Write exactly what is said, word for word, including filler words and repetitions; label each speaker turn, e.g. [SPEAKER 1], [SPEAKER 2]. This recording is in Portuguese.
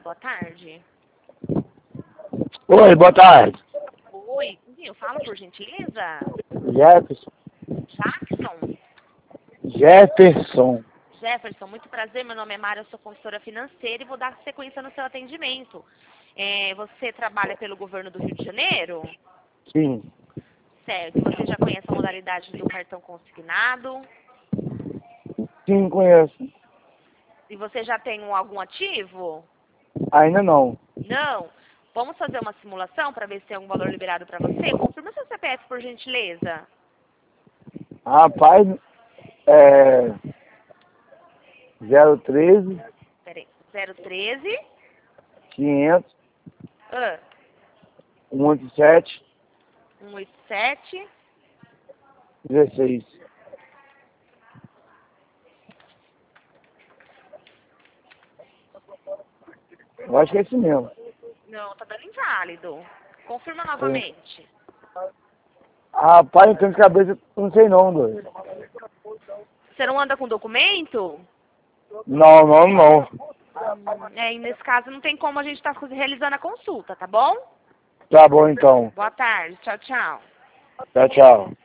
[SPEAKER 1] boa tarde.
[SPEAKER 2] Oi, boa tarde.
[SPEAKER 1] Oi, eu falo por gentileza?
[SPEAKER 2] Jefferson.
[SPEAKER 1] Jackson?
[SPEAKER 2] Jefferson.
[SPEAKER 1] Jefferson, muito prazer, meu nome é Mara, eu sou consultora financeira e vou dar sequência no seu atendimento. É, você trabalha pelo governo do Rio de Janeiro?
[SPEAKER 2] Sim.
[SPEAKER 1] Certo, e você já conhece a modalidade do cartão consignado?
[SPEAKER 2] Sim, conheço.
[SPEAKER 1] E você já tem um, algum ativo?
[SPEAKER 2] Ainda não.
[SPEAKER 1] Não? Vamos fazer uma simulação para ver se tem algum valor liberado para você? Confirma seu C P F, por gentileza.
[SPEAKER 2] Rapaz, é... zero treze,
[SPEAKER 1] Peraí, zero treze,
[SPEAKER 2] quinhentos,
[SPEAKER 1] ah,
[SPEAKER 2] cento e oitenta e sete,
[SPEAKER 1] cento e oitenta e sete,
[SPEAKER 2] dezesseis. Eu acho que é esse mesmo.
[SPEAKER 1] não, tá dando inválido. Confirma
[SPEAKER 2] Sim.
[SPEAKER 1] novamente.
[SPEAKER 2] Rapaz, não tenho de cabeça, não sei não, doido.
[SPEAKER 1] Você não anda com documento?
[SPEAKER 2] Não, não, não.
[SPEAKER 1] Hum, é, e nesse caso não tem como a gente estar realizando a consulta, tá bom?
[SPEAKER 2] Tá bom então.
[SPEAKER 1] Boa tarde, tchau, tchau.
[SPEAKER 2] Tchau, tchau.